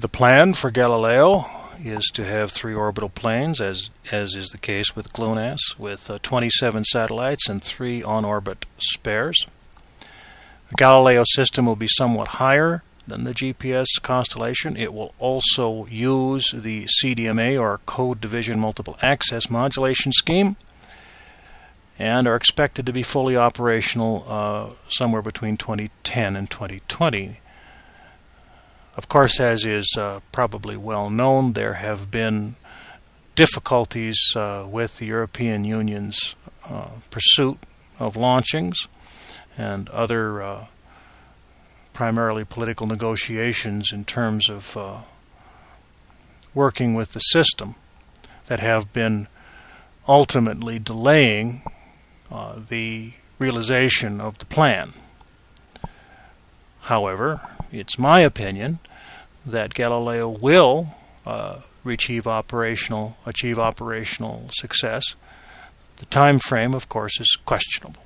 The plan for Galileo is to have 3 orbital planes, as is the case with GLONASS, with 27 satellites and 3 on-orbit spares. The Galileo system will be somewhat higher than the GPS constellation. It will also use the CDMA, or Code Division Multiple Access Modulation Scheme, and are expected to be fully operational somewhere between 2010 and 2020. Of course, as is probably well known, there have been difficulties with the European Union's pursuit of launchings and other primarily political negotiations in terms of working with the system that have been ultimately delaying the realization of the plan. However, it's my opinion that Galileo will achieve operational success. The time frame, of course, is questionable.